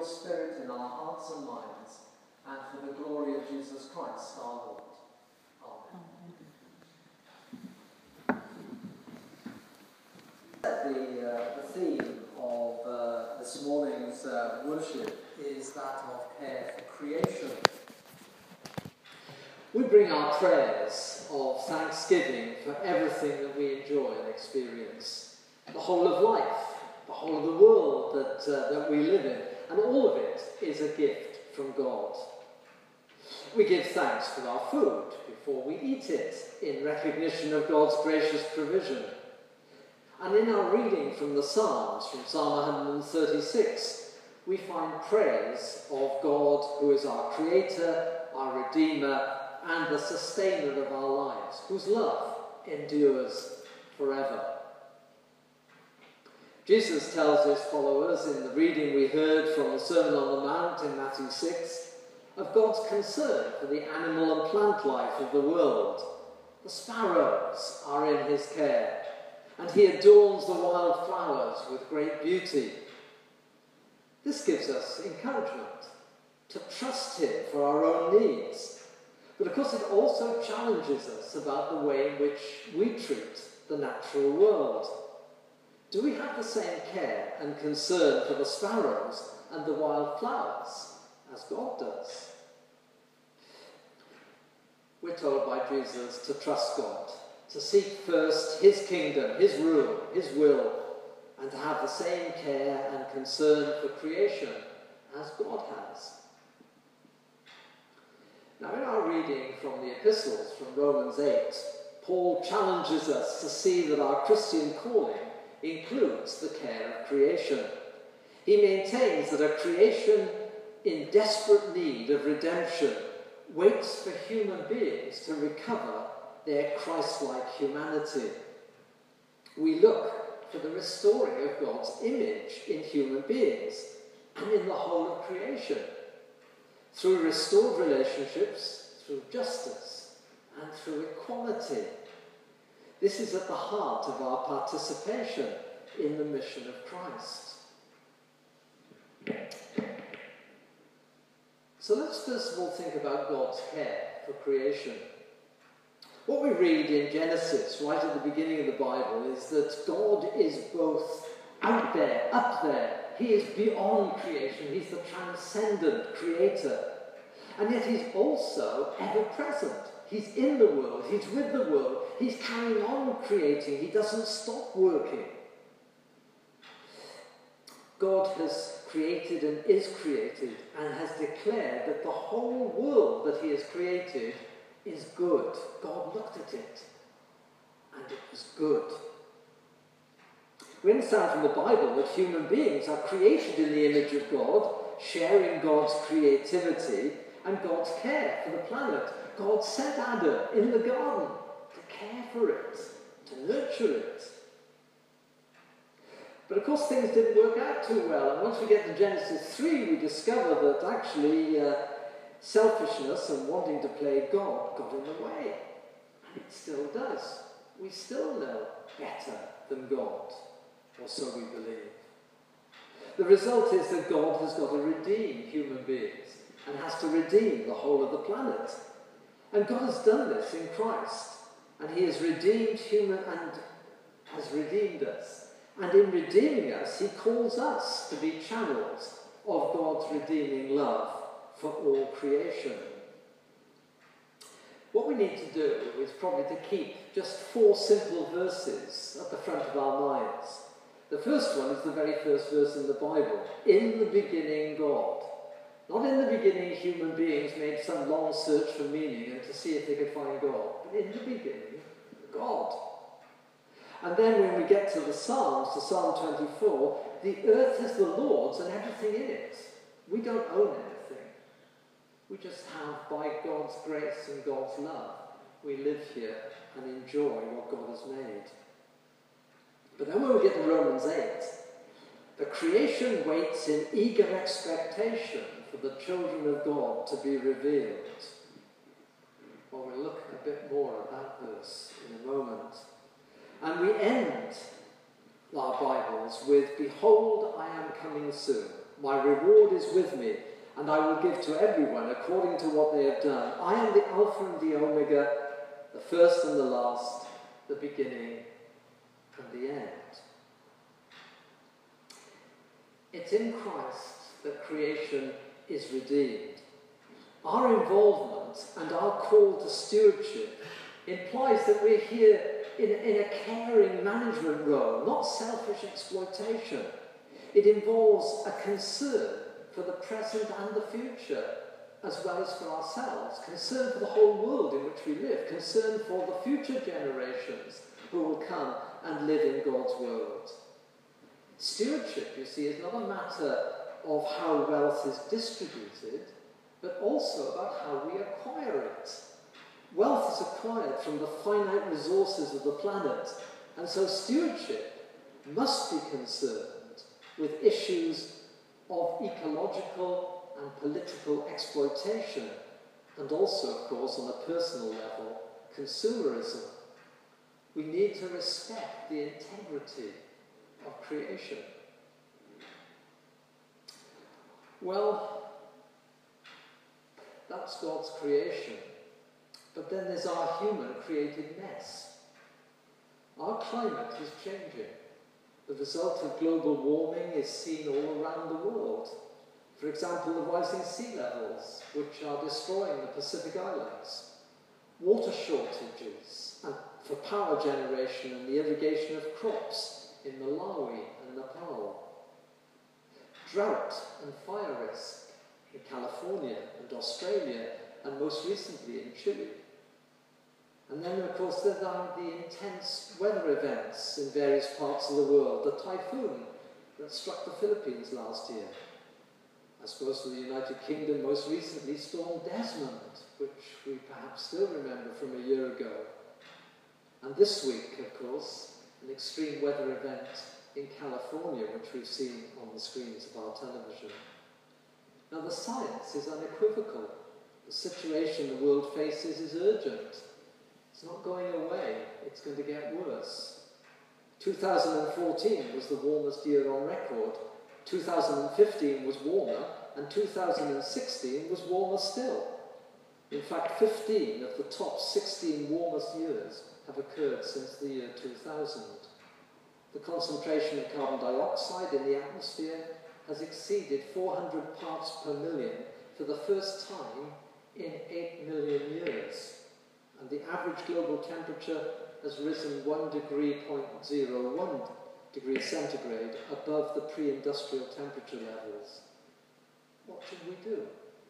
your Spirit in our hearts and minds, and for the glory of Jesus Christ our Lord. Amen. The theme of this morning's worship is that of care for creation. We bring our prayers of thanksgiving for everything that we enjoy and experience. The whole of life, the whole of the world that we live in, and all of it is a gift from God. We give thanks for our food before we eat it in recognition of God's gracious provision. And in our reading from the Psalms, from Psalm 136, we find praise of God who is our Creator, our Redeemer, and the sustainer of our lives, whose love endures forever. Jesus tells his followers in the reading we heard from the Sermon on the Mount in Matthew 6 of God's concern for the animal and plant life of the world. The sparrows are in his care, and he adorns the wild flowers with great beauty. This gives us encouragement to trust him for our own needs. But of course it also challenges us about the way in which we treat the natural world. Do we have the same care and concern for the sparrows and the wild flowers as God does? We're told by Jesus to trust God, to seek first his kingdom, his rule, his will, and to have the same care and concern for creation as God has. Now, in our reading from the epistles, from Romans 8, Paul challenges us to see that our Christian calling includes the care of creation. He maintains that a creation in desperate need of redemption waits for human beings to recover their Christ-like humanity. We look for the restoring of God's image in human beings and in the whole of creation, through restored relationships, through justice, and through equality. This is at the heart of our participation in the mission of Christ. So let's first of all think about God's care for creation. What we read in Genesis, right at the beginning of the Bible, is that God is both out there, up there. He is beyond creation. He's the transcendent creator. And yet he's also ever-present. He's in the world. He's with the world. He's carrying on creating. He doesn't stop working. God has created and is created and has declared that the whole world that he has created is good. God looked at it and it was good. We understand from the Bible that human beings are created in the image of God, sharing God's creativity and God's care for the planet. God sent Adam in the garden to care for it, to nurture it. But of course things didn't work out too well, and once we get to Genesis 3 we discover that actually selfishness and wanting to play God got in the way. And it still does. We still know better than God, or so we believe. The result is that God has got to redeem human beings and has to redeem the whole of the planet. And God has done this in Christ. And he has redeemed human and has redeemed us. And in redeeming us, he calls us to be channels of God's redeeming love for all creation. What we need to do is probably to keep just 4 simple verses at the front of our minds. The first one is the very first verse in the Bible. In the beginning, God. Not in the beginning human beings made some long search for meaning and to see if they could find God. But in the beginning, God. And then when we get to the Psalms, to Psalm 24, the earth is the Lord's and everything in it. We don't own anything. We just have, by God's grace and God's love, we live here and enjoy what God has made. But then when we get to Romans 8, the creation waits in eager expectation for the children of God to be revealed. Well, we'll look a bit more at that verse in a moment. And we end our Bibles with, behold, I am coming soon. My reward is with me, and I will give to everyone according to what they have done. I am the Alpha and the Omega, the first and the last, the beginning and the end. It's in Christ that creation is redeemed. Our involvement and our call to stewardship implies that we're here in a caring management role, not selfish exploitation. It involves a concern for the present and the future, as well as for ourselves, concern for the whole world in which we live, concern for the future generations who will come and live in God's world. Stewardship, you see, is not a matter of how wealth is distributed, but also about how we acquire it. Wealth is acquired from the finite resources of the planet, and so stewardship must be concerned with issues of ecological and political exploitation, and also, of course, on a personal level, consumerism. We need to respect the integrity of creation. Well, that's God's creation. But then there's our human-created mess. Our climate is changing. The result of global warming is seen all around the world. For example, the rising sea levels, which are destroying the Pacific Islands. Water shortages for power generation and the irrigation of crops in Malawi and Nepal. Drought and fire risk in California and Australia, and most recently in Chile. And then, of course, there are the intense weather events in various parts of the world. The typhoon that struck the Philippines last year. I suppose for the United Kingdom, most recently, Storm Desmond, which we perhaps still remember from a year ago. And this week, of course, an extreme weather event in California, which we've seen on the screens of our television. Now, the science is unequivocal. The situation the world faces is urgent. It's not going away, it's going to get worse. 2014 was the warmest year on record. 2015 was warmer, and 2016 was warmer still. In fact, 15 of the top 16 warmest years have occurred since the year 2000. The concentration of carbon dioxide in the atmosphere has exceeded 400 parts per million for the first time in 8 million years. And the average global temperature has risen 1.01 degrees centigrade above the pre-industrial temperature levels. What should we do?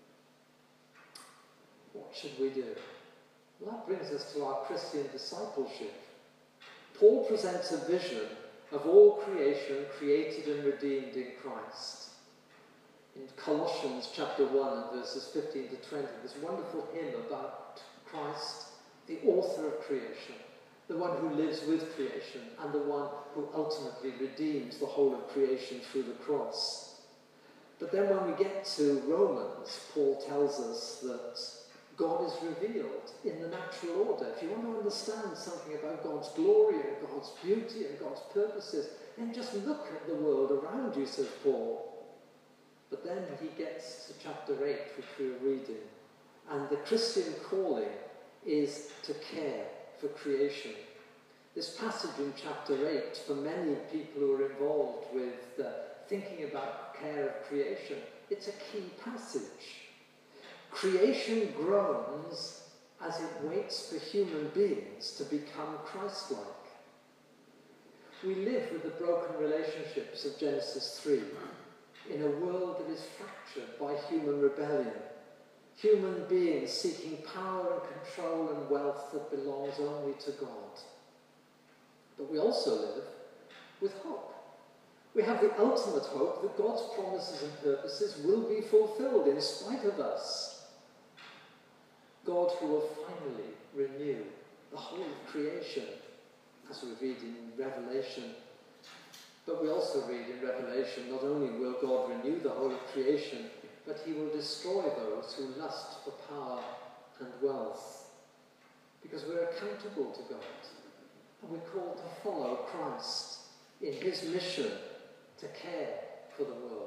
What should we do? Well, that brings us to our Christian discipleship. Paul presents a vision of all creation created and redeemed in Christ. In Colossians chapter 1 and verses 15 to 20, this wonderful hymn about Christ, the author of creation, the one who lives with creation, and the one who ultimately redeems the whole of creation through the cross. But then when we get to Romans, Paul tells us that God is revealed in the natural order. If you want to understand something about God's glory and God's beauty and God's purposes, then just look at the world around you, says Paul. But then he gets to chapter 8, which we were reading, and the Christian calling is to care for creation. This passage in chapter 8, for many people who are involved with thinking about care of creation, it's a key passage. Creation groans as it waits for human beings to become Christ-like. We live with the broken relationships of Genesis 3 in a world that is fractured by human rebellion. Human beings seeking power and control and wealth that belongs only to God. But we also live with hope. We have the ultimate hope that God's promises and purposes will be fulfilled in spite of us. God who will finally renew the whole of creation, as we read in Revelation. But we also read in Revelation, not only will God renew the whole of creation, but he will destroy those who lust for power and wealth. Because we're accountable to God. And we're called to follow Christ in his mission to care for the world,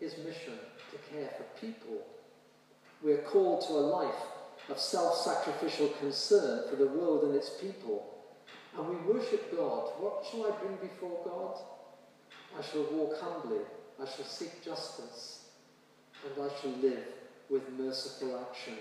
his mission to care for people. We are called to a life of self-sacrificial concern for the world and its people. And we worship God. What shall I bring before God? I shall walk humbly, I shall seek justice, and I shall live with merciful action.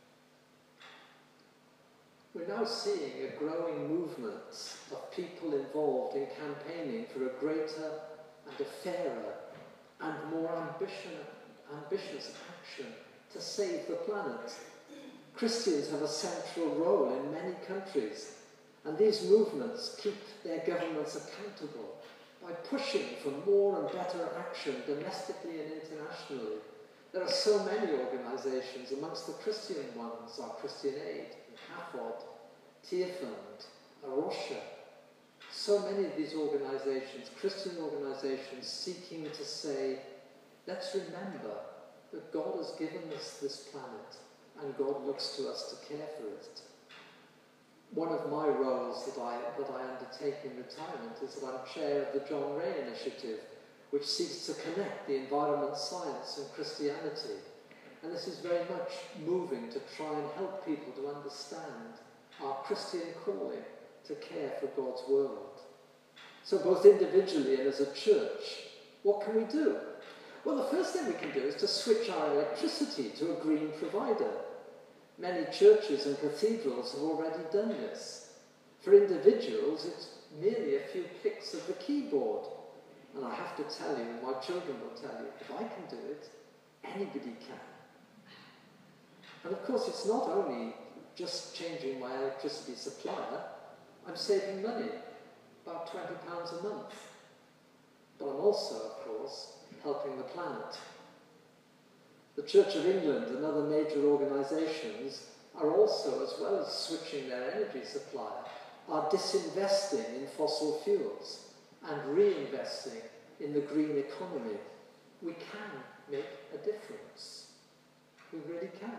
We're now seeing a growing movement of people involved in campaigning for a greater and a fairer and more ambitious action to save the planet. Christians have a central role in many countries, and these movements keep their governments accountable by pushing for more and better action domestically and internationally. There are so many organisations. Amongst the Christian ones are Christian Aid, CAFOD, Tearfund, Arosha. So many of these organisations, Christian organisations, seeking to say, let's remember that God has given us this planet and God looks to us to care for it. One of my roles that I undertake in retirement is that I'm chair of the John Ray Initiative, which seeks to connect the environment science and Christianity. And this is very much moving to try and help people to understand our Christian calling to care for God's world. So both individually and as a church, what can we do? Well, the first thing we can do is to switch our electricity to a green provider. Many churches and cathedrals have already done this. For individuals, it's merely a few clicks of the keyboard. And I have to tell you, my children will tell you, if I can do it, anybody can. And of course, it's not only just changing my electricity supplier, I'm saving money, about £20 a month. But I'm also, of course, helping the planet. The Church of England and other major organisations are also, as well as switching their energy supplier, are disinvesting in fossil fuels and reinvesting in the green economy. We can make a difference. We really can.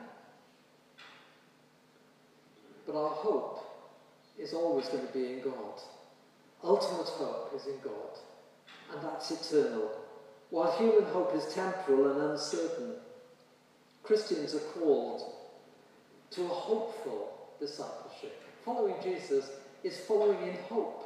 But our hope is always going to be in God. Ultimate hope is in God, and that's eternal. While human hope is temporal and uncertain, Christians are called to a hopeful discipleship. Following Jesus is following in hope,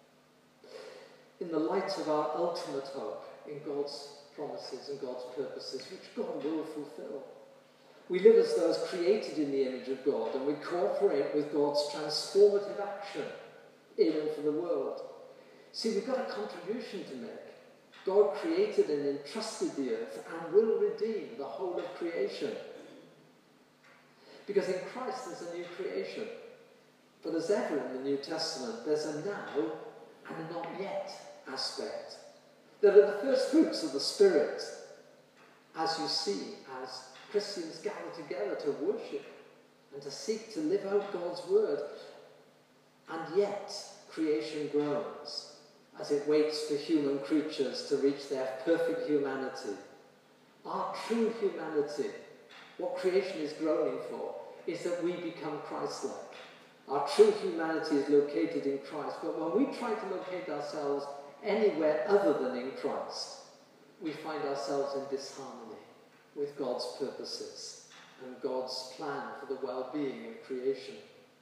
in the light of our ultimate hope in God's promises and God's purposes, which God will fulfill. We live as those created in the image of God, and we cooperate with God's transformative action in and for the world. See, we've got a contribution to make. God created and entrusted the earth and will redeem the whole of creation. Because in Christ there's a new creation. But as ever in the New Testament, there's a now and a not yet aspect. There are the first fruits of the Spirit, as you see, as Christians gather together to worship and to seek to live out God's word. And yet, creation groans as it waits for human creatures to reach their perfect humanity. Our true humanity, what creation is groaning for, is that we become Christ-like. Our true humanity is located in Christ, but when we try to locate ourselves anywhere other than in Christ, we find ourselves in disharmony with God's purposes and God's plan for the well-being of creation.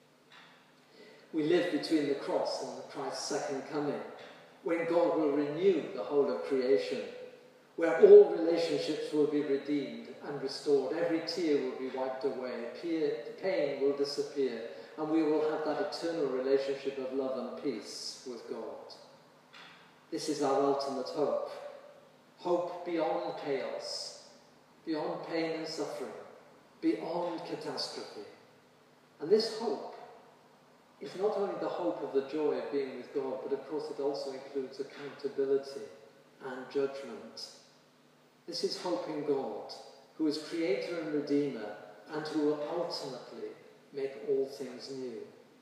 We live between the cross and Christ's second coming, when God will renew the whole of creation, where all relationships will be redeemed and restored, every tear will be wiped away, pain will disappear, and we will have that eternal relationship of love and peace with God. This is our ultimate hope. Hope beyond chaos, beyond pain and suffering, beyond catastrophe. And this hope is not only the hope of the joy of being with God, but of course it also includes accountability and judgment. This is hope in God, who is creator and redeemer, and who will ultimately make all things new.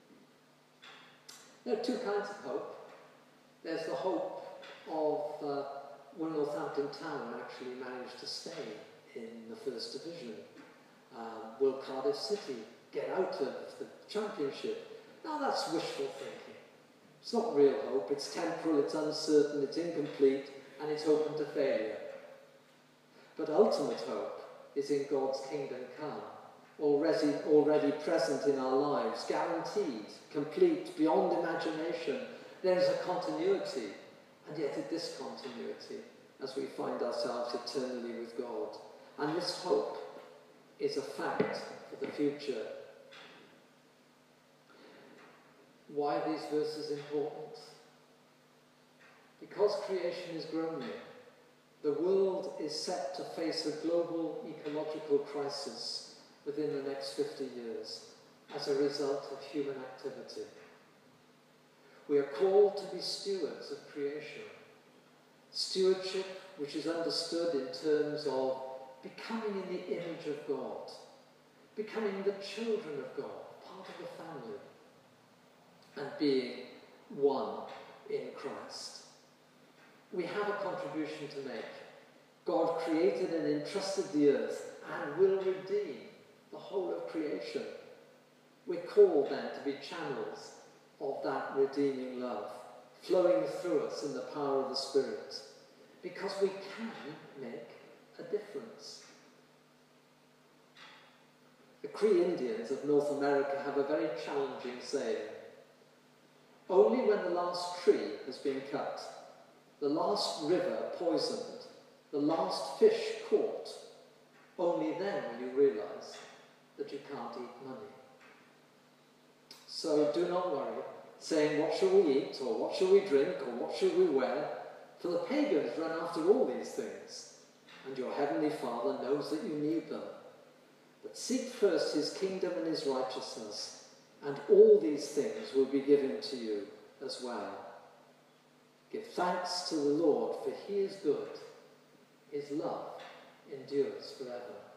There are two kinds of hope. There's the hope of when Northampton Town actually managed to stay in the First Division. Will Cardiff City get out of the Championship? Now that's wishful thinking. It's not real hope. It's temporal, it's uncertain, it's incomplete, and it's open to failure. But ultimate hope is in God's kingdom come, already present in our lives, guaranteed, complete, beyond imagination. There is a continuity and yet a discontinuity as we find ourselves eternally with God. And this hope is a fact for the future. Why are these verses important? Because creation is groaning. The world is set to face a global ecological crisis within the next 50 years as a result of human activity. We are called to be stewards of creation. Stewardship, which is understood in terms of becoming in the image of God, becoming the children of God, part of the family, and being one in Christ. We have a contribution to make. God created and entrusted the earth and will redeem the whole of creation. We're called then to be channels of that redeeming love, flowing through us in the power of the Spirit, because we can make a difference. The Cree Indians of North America have a very challenging saying. Only when the last tree has been cut, the last river poisoned, the last fish caught, only then will you realise that you can't eat money. So do not worry, saying what shall we eat, or what shall we drink, or what shall we wear, for the pagans run after all these things, and your heavenly Father knows that you need them. But seek first his kingdom and his righteousness, and all these things will be given to you as well. Give thanks to the Lord, for he is good. His love endures forever.